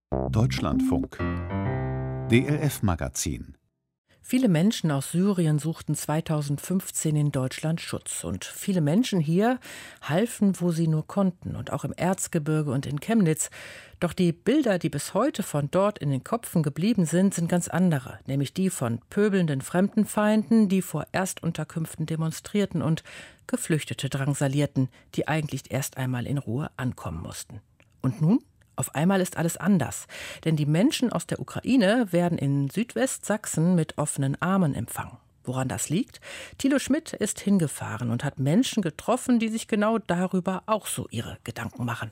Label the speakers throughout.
Speaker 1: Deutschlandfunk DLF-Magazin.
Speaker 2: Viele Menschen aus Syrien suchten 2015 in Deutschland Schutz. Und viele Menschen hier halfen, wo sie nur konnten. Und auch im Erzgebirge und in Chemnitz. Doch die Bilder, die bis heute von dort in den Köpfen geblieben sind, sind ganz andere. Nämlich die von pöbelnden Fremdenfeinden, die vor Erstunterkünften demonstrierten und Geflüchtete drangsalierten, die eigentlich erst einmal in Ruhe ankommen mussten. Und nun? Auf einmal ist alles anders, denn die Menschen aus der Ukraine werden in Südwestsachsen mit offenen Armen empfangen. Woran das liegt? Thilo Schmidt ist hingefahren und hat Menschen getroffen, die sich genau darüber auch so ihre Gedanken machen.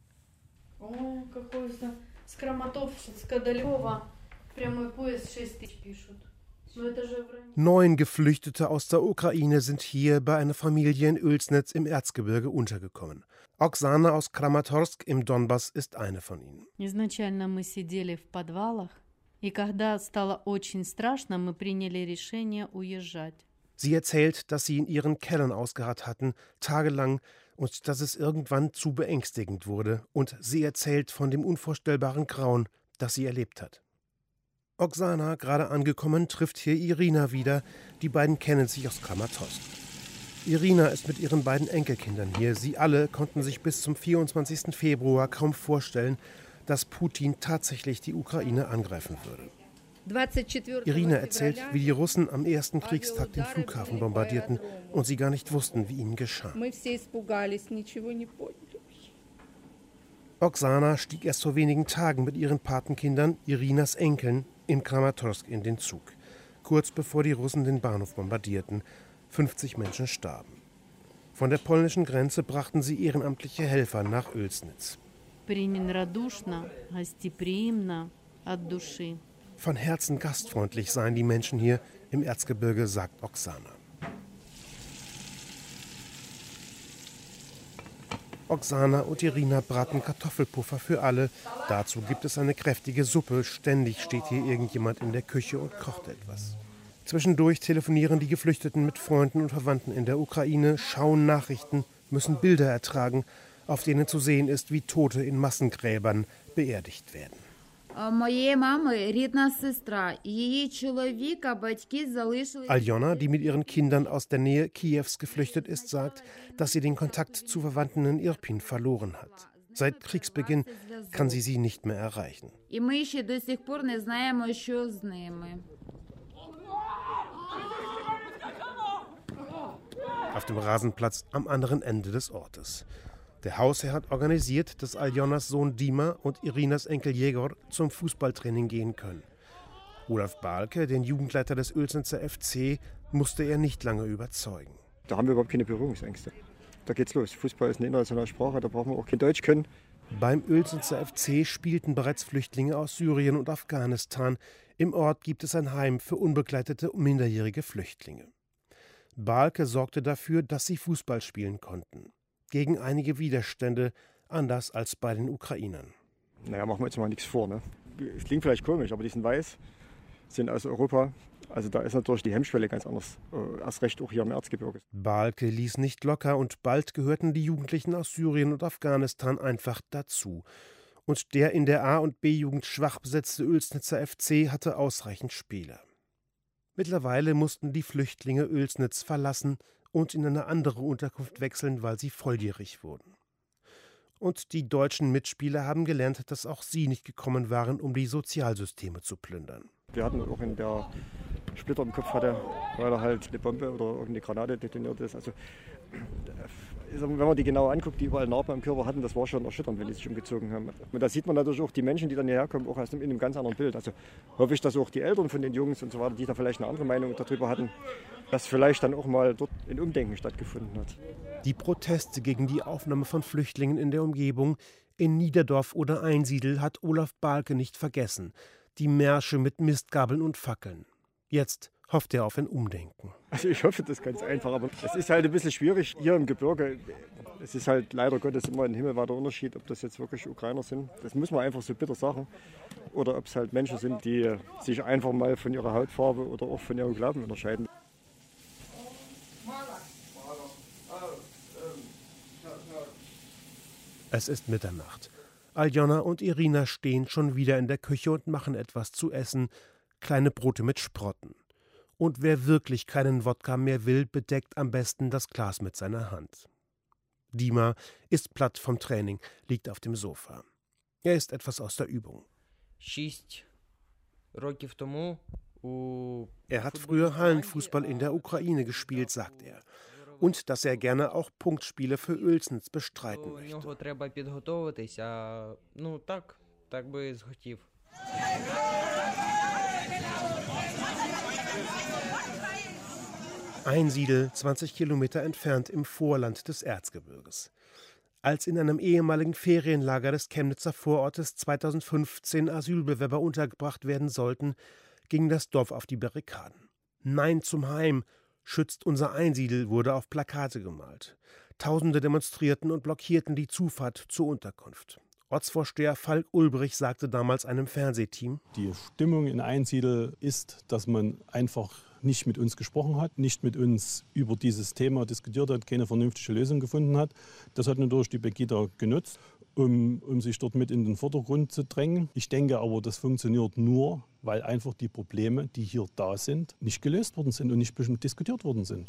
Speaker 3: Neun Geflüchtete aus der Ukraine sind hier bei einer Familie in Oelsnitz im Erzgebirge untergekommen. Oksana aus Kramatorsk im Donbass ist eine von ihnen. Sie erzählt, dass sie in ihren Kellern ausgeharrt hatten, tagelang, und dass es irgendwann zu beängstigend wurde. Und sie erzählt von dem unvorstellbaren Grauen, das sie erlebt hat. Oksana, gerade angekommen, trifft hier Irina wieder. Die beiden kennen sich aus Kramatorsk. Irina ist mit ihren beiden Enkelkindern hier. Sie alle konnten sich bis zum 24. Februar kaum vorstellen, dass Putin tatsächlich die Ukraine angreifen würde. Irina erzählt, wie die Russen am ersten Kriegstag den Flughafen bombardierten und sie gar nicht wussten, wie ihnen geschah. Oksana stieg erst vor wenigen Tagen mit ihren Patenkindern, Irinas Enkeln, in Kramatorsk in den Zug. Kurz bevor die Russen den Bahnhof bombardierten. 50 Menschen starben. Von der polnischen Grenze brachten sie ehrenamtliche Helfer nach Oelsnitz. Von Herzen gastfreundlich seien die Menschen hier im Erzgebirge, sagt Oksana. Oksana und Irina braten Kartoffelpuffer für alle. Dazu gibt es eine kräftige Suppe. Ständig steht hier irgendjemand in der Küche und kocht etwas. Zwischendurch telefonieren die Geflüchteten mit Freunden und Verwandten in der Ukraine, schauen Nachrichten, müssen Bilder ertragen, auf denen zu sehen ist, wie Tote in Massengräbern beerdigt werden. Aljona, die mit ihren Kindern aus der Nähe Kiews geflüchtet ist, sagt, dass sie den Kontakt zu Verwandten in Irpin verloren hat. Seit Kriegsbeginn kann sie nicht mehr erreichen. Auf dem Rasenplatz am anderen Ende des Ortes. Der Hausherr hat organisiert, dass Aljonas Sohn Dima und Irinas Enkel Jegor zum Fußballtraining gehen können. Olaf Balke, den Jugendleiter des Oelsnitzer FC, musste er nicht lange überzeugen.
Speaker 4: Da haben wir überhaupt keine Berührungsängste. Da geht's los. Fußball ist eine internationale Sprache, da brauchen wir auch kein Deutsch können.
Speaker 3: Beim Oelsnitzer FC spielten bereits Flüchtlinge aus Syrien und Afghanistan. Im Ort gibt es ein Heim für unbegleitete minderjährige Flüchtlinge. Balke sorgte dafür, dass sie Fußball spielen konnten. Gegen einige Widerstände, anders als bei den Ukrainern.
Speaker 4: Naja, machen wir jetzt mal nichts vor. Ne? Es klingt vielleicht komisch, aber die sind weiß, sind aus Europa. Also da ist natürlich die Hemmschwelle ganz anders. Erst recht auch hier im Erzgebirge.
Speaker 3: Balke ließ nicht locker und bald gehörten die Jugendlichen aus Syrien und Afghanistan einfach dazu. Und der in der A- und B-Jugend schwach besetzte Oelsnitzer FC hatte ausreichend Spieler. Mittlerweile mussten die Flüchtlinge Oelsnitz verlassen und in eine andere Unterkunft wechseln, weil sie volljährig wurden. Und die deutschen Mitspieler haben gelernt, dass auch sie nicht gekommen waren, um die Sozialsysteme zu plündern.
Speaker 4: Wir hatten auch in der Splitter im Kopf hatte, weil er halt eine Bombe oder irgendeine Granate detoniert ist. Also, wenn man die genau anguckt, die überall Narben am Körper hatten, das war schon erschütternd, wenn die sich umgezogen haben. Und da sieht man natürlich auch die Menschen, die dann hierher kommen, auch in einem ganz anderen Bild. Also hoffe ich, dass auch die Eltern von den Jungs und so weiter, die da vielleicht eine andere Meinung darüber hatten, dass vielleicht dann auch mal dort ein Umdenken stattgefunden hat.
Speaker 3: Die Proteste gegen die Aufnahme von Flüchtlingen in der Umgebung, in Niederdorf oder Einsiedl, hat Olaf Balke nicht vergessen. Die Märsche mit Mistgabeln und Fackeln. Jetzt hofft er auf ein Umdenken.
Speaker 4: Also ich hoffe das ganz einfach, aber es ist halt ein bisschen schwierig hier im Gebirge. Es ist halt leider Gottes immer ein himmelweiter Unterschied, ob das jetzt wirklich Ukrainer sind. Das muss man einfach so bitter sagen. Oder ob es halt Menschen sind, die sich einfach mal von ihrer Hautfarbe oder auch von ihrem Glauben unterscheiden.
Speaker 3: Es ist Mitternacht. Aljona und Irina stehen schon wieder in der Küche und machen etwas zu essen, kleine Brote mit Sprotten. Und wer wirklich keinen Wodka mehr will, bedeckt am besten das Glas mit seiner Hand. Dima ist platt vom Training, liegt auf dem Sofa. Er ist etwas aus der Übung. Er hat früher Hallenfußball in der Ukraine gespielt, sagt er. Und dass er gerne auch Punktspiele für Uelzen bestreiten möchte. Einsiedel, 20 Kilometer entfernt im Vorland des Erzgebirges. Als in einem ehemaligen Ferienlager des Chemnitzer Vorortes 2015 Asylbewerber untergebracht werden sollten, ging das Dorf auf die Barrikaden. Nein zum Heim, schützt unser Einsiedel, wurde auf Plakate gemalt. Tausende demonstrierten und blockierten die Zufahrt zur Unterkunft. Ortsvorsteher Falk Ulbrich sagte damals einem Fernsehteam:
Speaker 1: Die Stimmung in Einsiedel ist, dass man einfach nicht mit uns gesprochen hat, nicht mit uns über dieses Thema diskutiert hat, keine vernünftige Lösung gefunden hat. Das hat natürlich die Pegida genutzt, um sich dort mit in den Vordergrund zu drängen. Ich denke aber, das funktioniert nur, weil einfach die Probleme, die hier da sind, nicht gelöst worden sind und nicht diskutiert worden sind.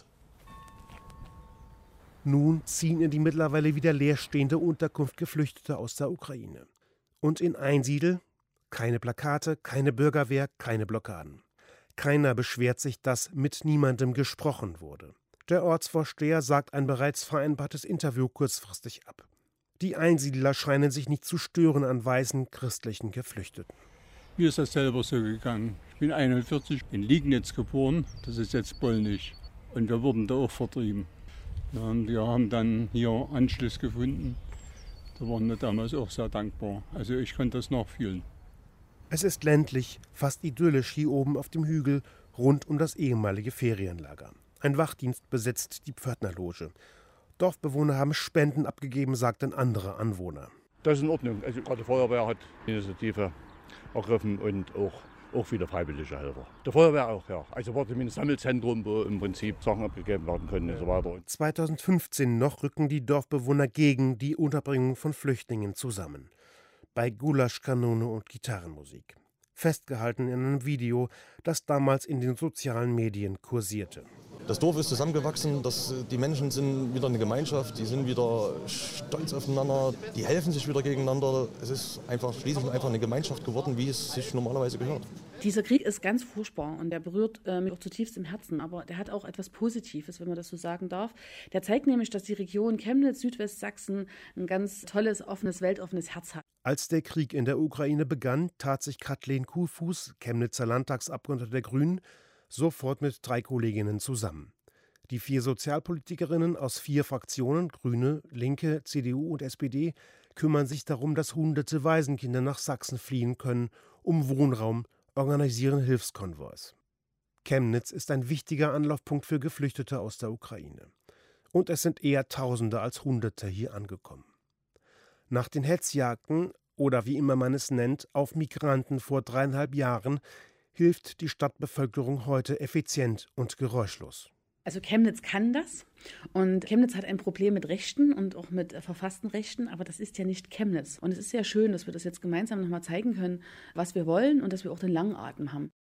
Speaker 3: Nun ziehen in die mittlerweile wieder leerstehende Unterkunft Geflüchtete aus der Ukraine. Und in Einsiedel keine Plakate, keine Bürgerwehr, keine Blockaden. Keiner beschwert sich, dass mit niemandem gesprochen wurde. Der Ortsvorsteher sagt ein bereits vereinbartes Interview kurzfristig ab. Die Einsiedler scheinen sich nicht zu stören an weißen christlichen Geflüchteten.
Speaker 5: Mir ist das selber so gegangen. Ich bin 41, in Liegnitz geboren, das ist jetzt Bollnich. Und wir wurden da auch vertrieben. Ja, und wir haben dann hier Anschluss gefunden. Da waren wir damals auch sehr dankbar. Also ich konnte das nachfühlen.
Speaker 3: Es ist ländlich, fast idyllisch hier oben auf dem Hügel, rund um das ehemalige Ferienlager. Ein Wachdienst besetzt die Pförtnerloge. Dorfbewohner haben Spenden abgegeben, sagten andere Anwohner.
Speaker 6: Das ist in Ordnung. Also gerade die Feuerwehr hat die Initiative ergriffen und auch viele freiwillige Helfer. Die Feuerwehr auch, ja. Also war zumindest ein Sammelzentrum, wo im Prinzip Sachen abgegeben werden können und so weiter.
Speaker 3: 2015 noch rücken die Dorfbewohner gegen die Unterbringung von Flüchtlingen zusammen. Bei Gulaschkanone und Gitarrenmusik. Festgehalten in einem Video, das damals in den sozialen Medien kursierte.
Speaker 7: Das Dorf ist zusammengewachsen, die Menschen sind wieder eine Gemeinschaft, die sind wieder stolz aufeinander, die helfen sich wieder gegeneinander. Es ist schließlich einfach eine Gemeinschaft geworden, wie es sich normalerweise gehört.
Speaker 8: Dieser Krieg ist ganz furchtbar und der berührt mich auch zutiefst im Herzen, aber der hat auch etwas Positives, wenn man das so sagen darf. Der zeigt nämlich, dass die Region Chemnitz, Südwestsachsen ein ganz tolles, offenes, weltoffenes Herz hat.
Speaker 3: Als der Krieg in der Ukraine begann, tat sich Kathleen Kuhfuß, Chemnitzer Landtagsabgeordnete der Grünen, sofort mit 3 Kolleginnen zusammen. Die 4 Sozialpolitikerinnen aus 4 Fraktionen, Grüne, Linke, CDU und SPD, kümmern sich darum, dass hunderte Waisenkinder nach Sachsen fliehen können, um Wohnraum, organisieren Hilfskonvois. Chemnitz ist ein wichtiger Anlaufpunkt für Geflüchtete aus der Ukraine. Und es sind eher Tausende als Hunderte hier angekommen. Nach den Hetzjagden, oder wie immer man es nennt, auf Migranten vor 3,5 Jahren, hilft die Stadtbevölkerung heute effizient und geräuschlos.
Speaker 8: Also Chemnitz kann das und Chemnitz hat ein Problem mit Rechten und auch mit verfassten Rechten, aber das ist ja nicht Chemnitz. Und es ist sehr schön, dass wir das jetzt gemeinsam nochmal zeigen können, was wir wollen und dass wir auch den langen Atem haben.